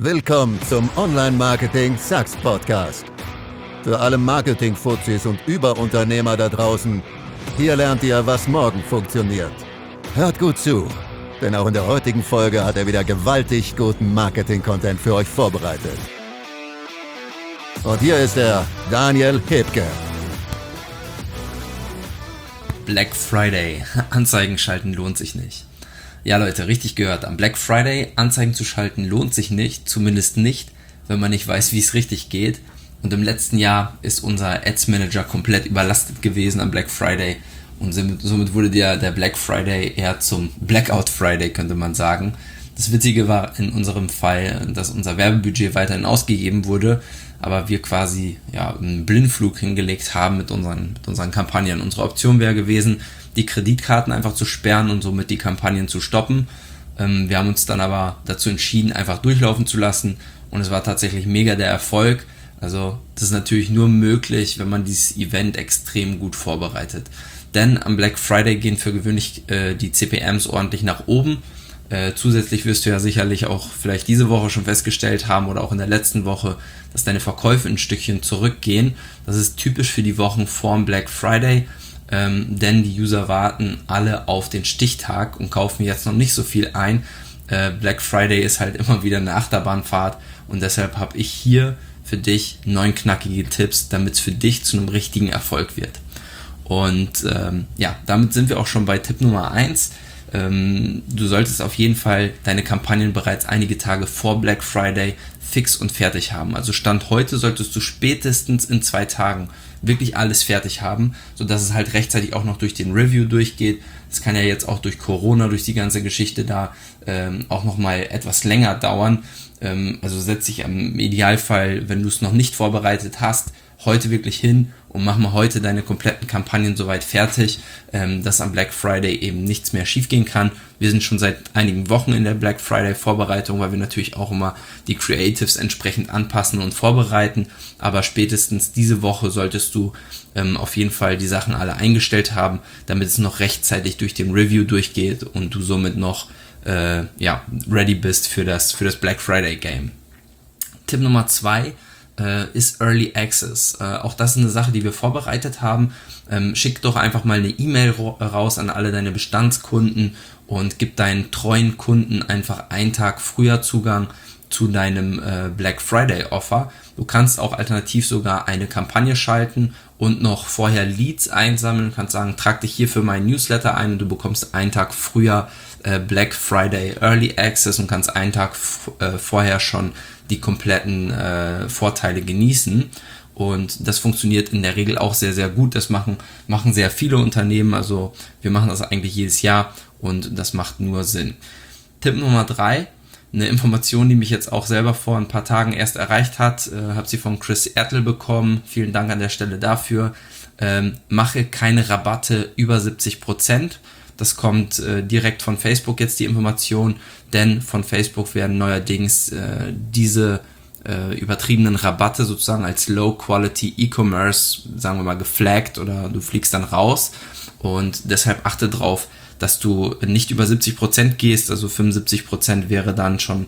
Willkommen zum Online-Marketing-Sucks-Podcast. Für alle Marketing-Fuzis und Überunternehmer da draußen, hier lernt ihr, was morgen funktioniert. Hört gut zu, denn auch in der heutigen Folge hat er wieder gewaltig guten Marketing-Content für euch vorbereitet. Und hier ist er, Daniel Hebke. Black Friday. Anzeigen schalten lohnt sich nicht. Ja Leute, richtig gehört. Am Black Friday Anzeigen zu schalten lohnt sich nicht. Zumindest nicht, wenn man nicht weiß, wie es richtig geht. Und im letzten Jahr ist unser Ads Manager komplett überlastet gewesen am Black Friday. Und somit wurde der Black Friday eher zum Blackout Friday, könnte man sagen. Das Witzige war in unserem Fall, dass unser Werbebudget weiterhin ausgegeben wurde, aber wir quasi einen Blindflug hingelegt haben mit unseren Kampagnen. Unsere Option wäre gewesen, die Kreditkarten einfach zu sperren und somit die Kampagnen zu stoppen. Wir haben uns dann aber dazu entschieden, einfach durchlaufen zu lassen, und es war tatsächlich mega der Erfolg. Also das ist natürlich nur möglich, wenn man dieses Event extrem gut vorbereitet. Denn am Black Friday gehen für gewöhnlich die CPMs ordentlich nach oben. Zusätzlich wirst du ja sicherlich auch vielleicht diese Woche schon festgestellt haben oder auch in der letzten Woche, dass deine Verkäufe ein Stückchen zurückgehen. Das ist typisch für die Wochen vorm Black Friday, denn die User warten alle auf den Stichtag und kaufen jetzt noch nicht so viel ein. Black Friday ist halt immer wieder eine Achterbahnfahrt, und deshalb habe ich hier für dich 9 knackige Tipps, damit es für dich zu einem richtigen Erfolg wird. Und damit sind wir auch schon bei Tipp Nummer 1. Du solltest auf jeden Fall deine Kampagnen bereits einige Tage vor Black Friday fix und fertig haben. Also Stand heute solltest du spätestens in 2 Tagen wirklich alles fertig haben, sodass es halt rechtzeitig auch noch durch den Review durchgeht. Das kann ja jetzt auch durch Corona, durch die ganze Geschichte da auch nochmal etwas länger dauern. Also setz dich im Idealfall, wenn du es noch nicht vorbereitet hast, heute wirklich hin und mach mal heute deine kompletten Kampagnen soweit fertig, dass am Black Friday eben nichts mehr schiefgehen kann. Wir sind schon seit einigen Wochen in der Black Friday Vorbereitung, weil wir natürlich auch immer die Creatives entsprechend anpassen und vorbereiten, aber spätestens diese Woche solltest du auf jeden Fall die Sachen alle eingestellt haben, damit es noch rechtzeitig durch den Review durchgeht und du somit noch ready bist für das Black Friday Game. Tipp Nummer 2 ist Early Access. Auch das ist eine Sache, die wir vorbereitet haben. Schick doch einfach mal eine E-Mail raus an alle deine Bestandskunden und gib deinen treuen Kunden einfach einen Tag früher Zugang zu deinem Black Friday Offer. Du kannst auch alternativ sogar eine Kampagne schalten und noch vorher Leads einsammeln. Du kannst sagen, trag dich hier für meinen Newsletter ein und du bekommst einen Tag früher Black Friday Early Access und kannst einen Tag vorher schon die kompletten Vorteile genießen. Und das funktioniert in der Regel auch sehr, sehr gut. Das machen sehr viele Unternehmen. Also wir machen das eigentlich jedes Jahr und das macht nur Sinn. Tipp Nummer 3, eine Information, die mich jetzt auch selber vor ein paar Tagen erst erreicht hat. Habe sie von Chris Ertl bekommen. Vielen Dank an der Stelle dafür. Mache keine Rabatte über 70%. Das kommt direkt von Facebook jetzt, die Information, denn von Facebook werden neuerdings diese übertriebenen Rabatte sozusagen als Low-Quality E-Commerce, sagen wir mal, geflaggt oder du fliegst dann raus, und deshalb achte drauf, dass du nicht über 70% gehst, also 75% wäre dann schon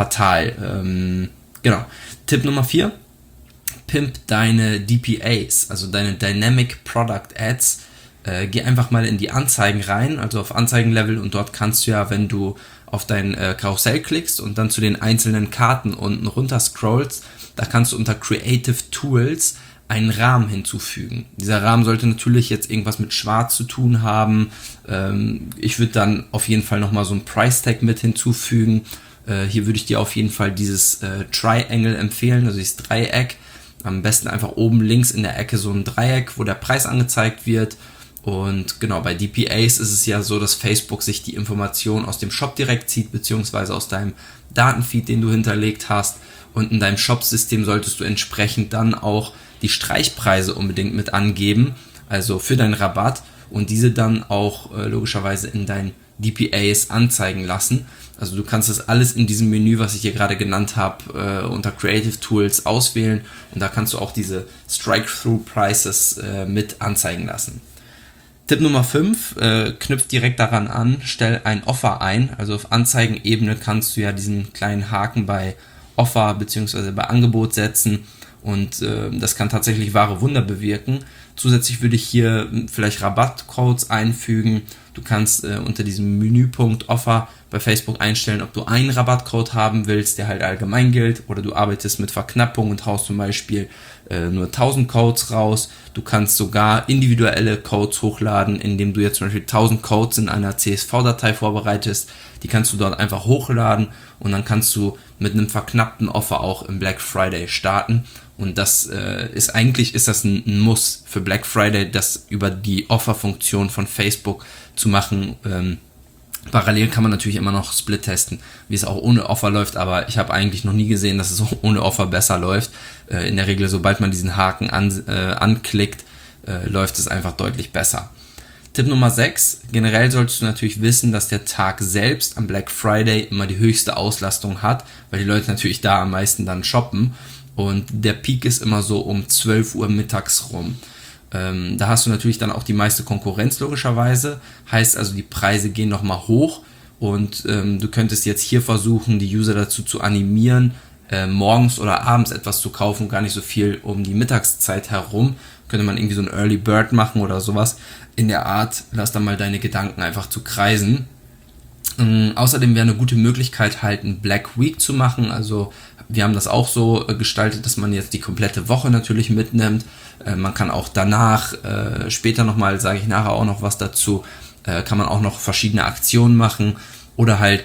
fatal. Tipp Nummer 4, pimp deine DPAs, also deine Dynamic Product Ads. Geh einfach mal in die Anzeigen rein, also auf Anzeigenlevel, und dort kannst du ja, wenn du auf dein Karussell klickst und dann zu den einzelnen Karten unten runter scrollst, da kannst du unter Creative Tools einen Rahmen hinzufügen. Dieser Rahmen sollte natürlich jetzt irgendwas mit Schwarz zu tun haben. Ich würde dann auf jeden Fall nochmal so ein Price Tag mit hinzufügen. Hier würde ich dir auf jeden Fall dieses Triangle empfehlen, also dieses Dreieck. Am besten einfach oben links in der Ecke so ein Dreieck, wo der Preis angezeigt wird. Und genau, bei DPAs ist es ja so, dass Facebook sich die Information aus dem Shop direkt zieht, beziehungsweise aus deinem Datenfeed, den du hinterlegt hast. Und in deinem Shop-System solltest du entsprechend dann auch die Streichpreise unbedingt mit angeben, also für deinen Rabatt, und diese dann auch logischerweise in deinen DPAs anzeigen lassen. Also du kannst das alles in diesem Menü, was ich hier gerade genannt habe, unter Creative Tools auswählen, und da kannst du auch diese Strike-Through-Prices mit anzeigen lassen. Tipp Nummer 5, knüpft direkt daran an, stell ein Offer ein. Also auf Anzeigenebene kannst du ja diesen kleinen Haken bei Offer bzw. bei Angebot setzen und das kann tatsächlich wahre Wunder bewirken. Zusätzlich würde ich hier vielleicht Rabattcodes einfügen. Du kannst unter diesem Menüpunkt Offer bei Facebook einstellen, ob du einen Rabattcode haben willst, der halt allgemein gilt, oder du arbeitest mit Verknappung und haust zum Beispiel nur 1000 Codes raus. Du kannst sogar individuelle Codes hochladen, indem du jetzt zum Beispiel 1000 Codes in einer CSV-Datei vorbereitest. Die kannst du dort einfach hochladen und dann kannst du mit einem verknappten Offer auch im Black Friday starten. Und das ist das ein Muss für Black Friday, das über die Offer-Funktion von Facebook zu machen. Parallel kann man natürlich immer noch Split testen, wie es auch ohne Offer läuft, aber ich habe eigentlich noch nie gesehen, dass es ohne Offer besser läuft. In der Regel, sobald man diesen Haken anklickt, läuft es einfach deutlich besser. Tipp Nummer 6. Generell solltest du natürlich wissen, dass der Tag selbst am Black Friday immer die höchste Auslastung hat, weil die Leute natürlich da am meisten dann shoppen. Und der Peak ist immer so um 12 Uhr mittags rum. Da hast du natürlich dann auch die meiste Konkurrenz logischerweise. Heißt also, die Preise gehen nochmal hoch und du könntest jetzt hier versuchen, die User dazu zu animieren, morgens oder abends etwas zu kaufen, gar nicht so viel um die Mittagszeit herum. Könnte man irgendwie so ein Early Bird machen oder sowas in der Art. Lass dann mal deine Gedanken einfach zu kreisen. Außerdem wäre eine gute Möglichkeit, halt ein Black Week zu machen. Also wir haben das auch so gestaltet, dass man jetzt die komplette Woche natürlich mitnimmt. Man kann auch danach, später nochmal, sage ich nachher auch noch was dazu, kann man auch noch verschiedene Aktionen machen oder halt,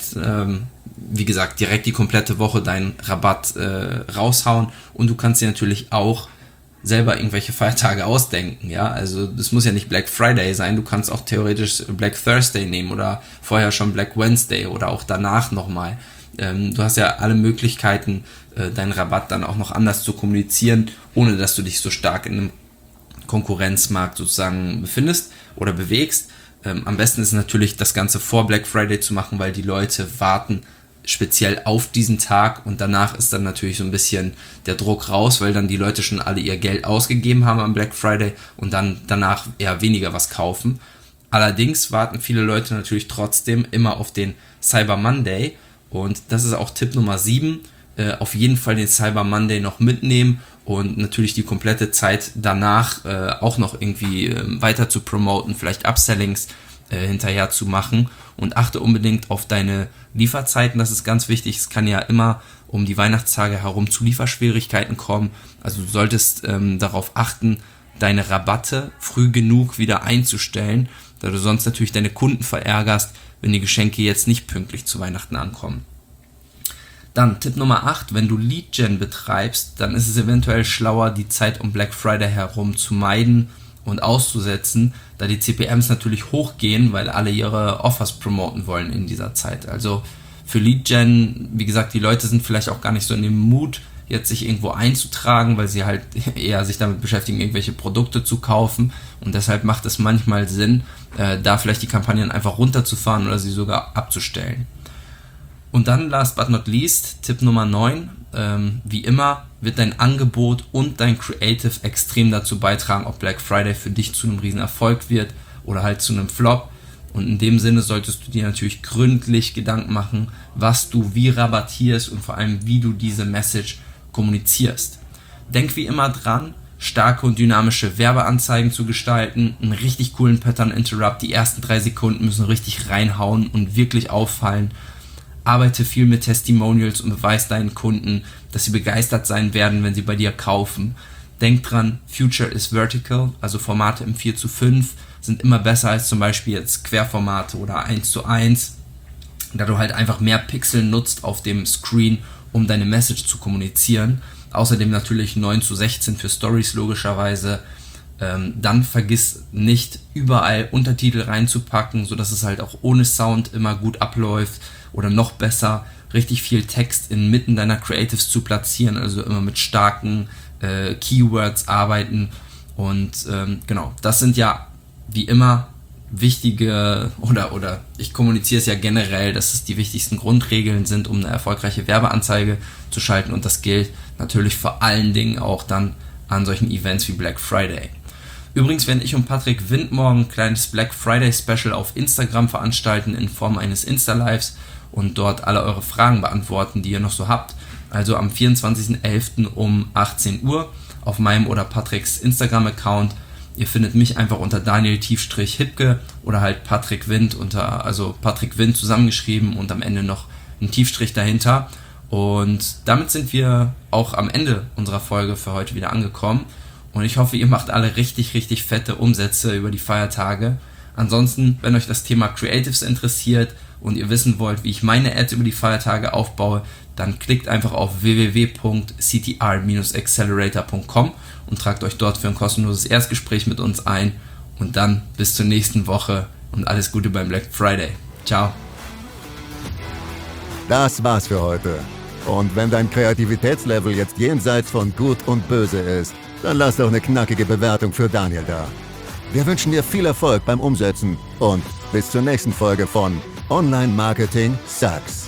wie gesagt, direkt die komplette Woche deinen Rabatt raushauen. Und du kannst dir natürlich auch selber irgendwelche Feiertage ausdenken, ja, also das muss ja nicht Black Friday sein, du kannst auch theoretisch Black Thursday nehmen oder vorher schon Black Wednesday oder auch danach nochmal. Du hast ja alle Möglichkeiten, deinen Rabatt dann auch noch anders zu kommunizieren, ohne dass du dich so stark in einem Konkurrenzmarkt sozusagen befindest oder bewegst. Am besten ist natürlich, das Ganze vor Black Friday zu machen, weil die Leute warten speziell auf diesen Tag und danach ist dann natürlich so ein bisschen der Druck raus, weil dann die Leute schon alle ihr Geld ausgegeben haben am Black Friday und dann danach eher weniger was kaufen. Allerdings warten viele Leute natürlich trotzdem immer auf den Cyber Monday und das ist auch Tipp Nummer 7. Auf jeden Fall den Cyber Monday noch mitnehmen und natürlich die komplette Zeit danach auch noch irgendwie weiter zu promoten, vielleicht Upsellings hinterher zu machen und achte unbedingt auf deine Lieferzeiten, das ist ganz wichtig. Es kann ja immer um die Weihnachtstage herum zu Lieferschwierigkeiten kommen, also du solltest darauf achten, deine Rabatte früh genug wieder einzustellen, da du sonst natürlich deine Kunden verärgerst, wenn die Geschenke jetzt nicht pünktlich zu Weihnachten ankommen. Dann Tipp Nummer 8, wenn du Lead-Gen betreibst, dann ist es eventuell schlauer, die Zeit um Black Friday herum zu meiden und auszusetzen, da die CPMs natürlich hochgehen, weil alle ihre Offers promoten wollen in dieser Zeit. Also für Lead-Gen, wie gesagt, die Leute sind vielleicht auch gar nicht so in dem Mut, jetzt sich irgendwo einzutragen, weil sie halt eher sich damit beschäftigen, irgendwelche Produkte zu kaufen und deshalb macht es manchmal Sinn, da vielleicht die Kampagnen einfach runterzufahren oder sie sogar abzustellen. Und dann, last but not least, Tipp Nummer 9, wie immer wird dein Angebot und dein Creative extrem dazu beitragen, ob Black Friday für dich zu einem riesen Erfolg wird oder halt zu einem Flop. Und in dem Sinne solltest du dir natürlich gründlich Gedanken machen, was du wie rabattierst und vor allem, wie du diese Message kommunizierst. Denk wie immer dran, starke und dynamische Werbeanzeigen zu gestalten, einen richtig coolen Pattern Interrupt, die ersten 3 Sekunden müssen richtig reinhauen und wirklich auffallen. Arbeite viel mit Testimonials und beweis deinen Kunden, dass sie begeistert sein werden, wenn sie bei dir kaufen. Denk dran, Future is vertical, also Formate im 4:5 sind immer besser als zum Beispiel jetzt Querformate oder 1:1, da du halt einfach mehr Pixel nutzt auf dem Screen, um deine Message zu kommunizieren. Außerdem natürlich 9:16 für Stories logischerweise. Dann vergiss nicht, überall Untertitel reinzupacken, sodass es halt auch ohne Sound immer gut abläuft. Oder noch besser, richtig viel Text inmitten deiner Creatives zu platzieren, also immer mit starken Keywords arbeiten. Und genau, das sind ja wie immer wichtige, oder ich kommuniziere es ja generell, dass es die wichtigsten Grundregeln sind, um eine erfolgreiche Werbeanzeige zu schalten. Und das gilt natürlich vor allen Dingen auch dann an solchen Events wie Black Friday. Übrigens werden ich und Patrick Wind morgen ein kleines Black Friday Special auf Instagram veranstalten in Form eines Insta-Lives und dort alle eure Fragen beantworten, die ihr noch so habt. also am 24.11. um 18 Uhr auf meinem oder Patricks Instagram-Account. Ihr findet mich einfach unter Daniel-Hipke oder halt Patrick Wind also Patrick Wind zusammengeschrieben und am Ende noch ein Tiefstrich dahinter. Und damit sind wir auch am Ende unserer Folge für heute wieder angekommen. Und ich hoffe, ihr macht alle richtig, richtig fette Umsätze über die Feiertage. Ansonsten, wenn euch das Thema Creatives interessiert und ihr wissen wollt, wie ich meine Ads über die Feiertage aufbaue, dann klickt einfach auf www.ctr-accelerator.com und tragt euch dort für ein kostenloses Erstgespräch mit uns ein. Und dann bis zur nächsten Woche und alles Gute beim Black Friday. Ciao. Das war's für heute. Und wenn dein Kreativitätslevel jetzt jenseits von Gut und Böse ist, dann lass doch eine knackige Bewertung für Daniel da. Wir wünschen dir viel Erfolg beim Umsetzen und bis zur nächsten Folge von Online Marketing Sucks.